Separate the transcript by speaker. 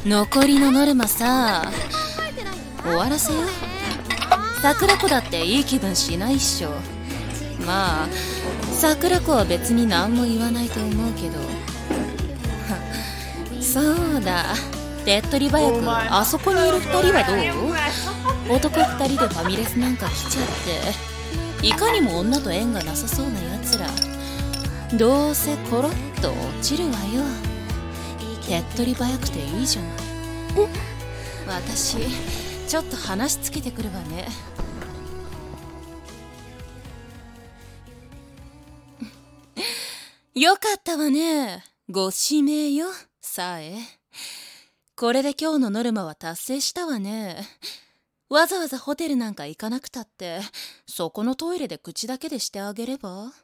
Speaker 1: 残りのノルマさ、終わらせよ。桜子だっていい気分しないっしょ。まあ桜子は別に何も言わないと思うけど。そうだ、手っ取り早くあそこにいる2人はどう？男2人でファミレスなんか来ちゃって、いかにも女と縁がなさそうなやつら、どうせコロッと落ちるわよ。手っ取り早くていいじゃない。私ちょっと話つけてくるわね。よかったわね、ご指名よ、さえ。これで今日のノルマは達成したわね。わざわざホテルなんか行かなくたって、そこのトイレで口だけでしてあげれば。